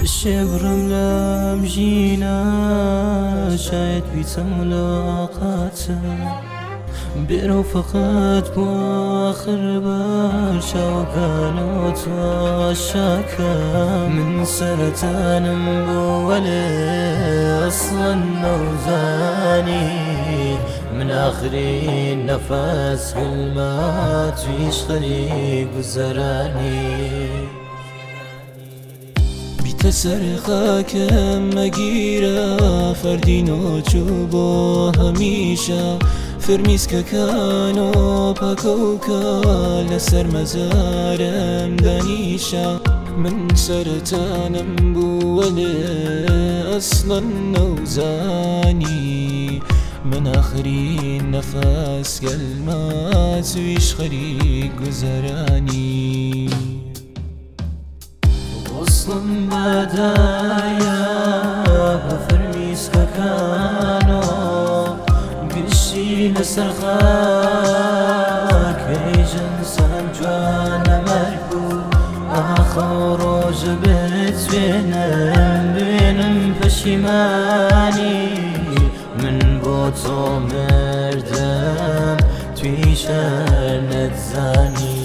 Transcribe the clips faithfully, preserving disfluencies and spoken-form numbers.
شبرم لم جينا شايد بيت ملاقاتم بيرو فقط بآخر بار شوقان وتوشاكا من سرطان بولي أصلا نوزاني من آخري نفس بالمات فيش خليق وزراني بتسر خاكم مگیرا فردینو چوبو همیشه فرمیز که کانو پاکوکا لسر مزارم دانیشا من سرطانم بوله اصلا نوزانی من آخرین نفس قلمات ویش خریق گذرانی وصلا بدايا بفرميس كانو قشي لسرخاك بيجن سنجوانا مركو آخر جبت بينم بينم فشيماني من بوتو مردم تويشان نتزاني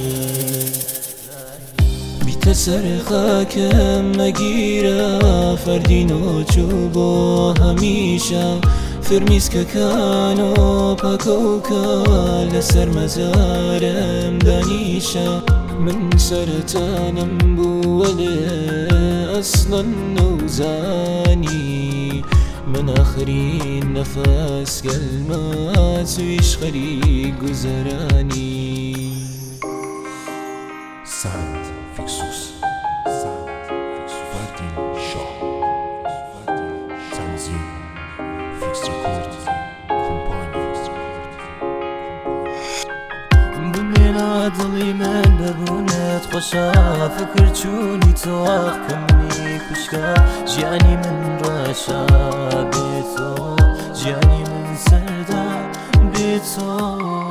بتسر خاكم مگیرا فردینو چوبو همیشه فرمیز که کانو پاکوکا لسر مزارم دانیشه من سرطانم بوله اصلا نوزانی من آخرین نفس قلمات ویش خریق گذرانی Sound Fixus Sound Fixus Fardin Shaw Tanzim Fix Record Companions بمينا ضلي من ببونت خوشا فكر چوني تواخ كمني كشكا جياني من راشا بيتو جياني من سردا بيتو